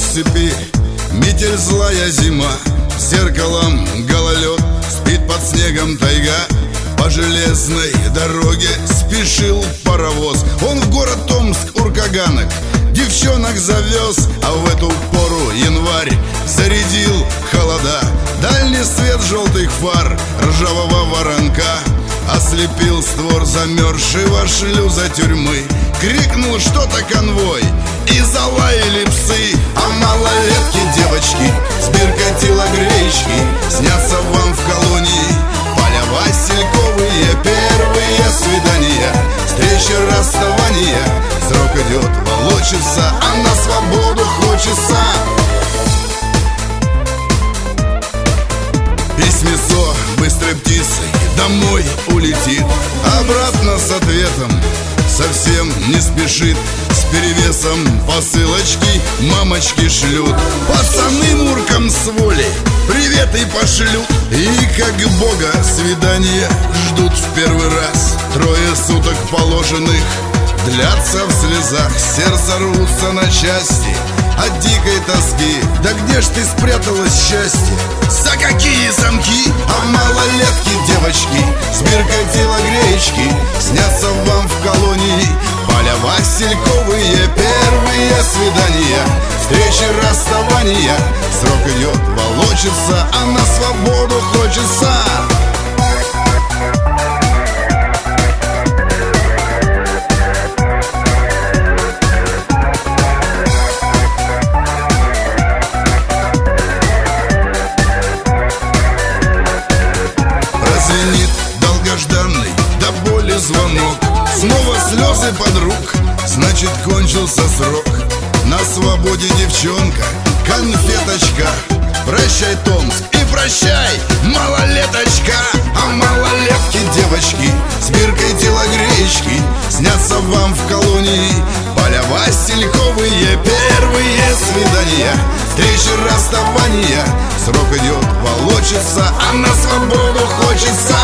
степи, метель злая зима, зеркалом гололед, спит под снегом тайга. По железной дороге спешил паровоз. Он в город Томск, Уркаганок, девчонок завез. А в эту пору январь зарядил холода. Дальний свет желтых фар ржавого воронка ослепил створ замерзшего шлюза тюрьмы. Крикнул что-то конвой, и залаяли псы. А малолетки девочки с биркотила гречки снятся вам в колонии. Поля васильковые, первые свидания, встречи, расставания. Срок идет, волочится, а на свободу хочется. Письмецо быстрой птицей домой улетит, обратно с ответом совсем не спешит. С перевесом посылочки мамочки шлют. Пацаны муркам с воли приветы пошлют. И как бога свидания ждут в первый раз. Трое суток положенных длятся в слезах. Сердце рвутся на части от дикой тоски. Да где ж ты спряталась, счастье? За какие замки? А малолетки девочки с биркотила гречки снятся вам в колонии. Поля васильковые, первые свидания, встречи, расставания. Срок идет, волочится, а на свободу хочется. Прозвенит долгожданный до боли звонок. Снова слезы подруг, значит кончился срок. На свободе девчонка, конфеточка. Прощай, Томск, и прощай, малолеточка. А малолетки девочки с биркой телогречки снятся вам в колонии. Поля васильковые, первые свидания, встречи, расставания. Срок идет, волочится, а на свободу хочется.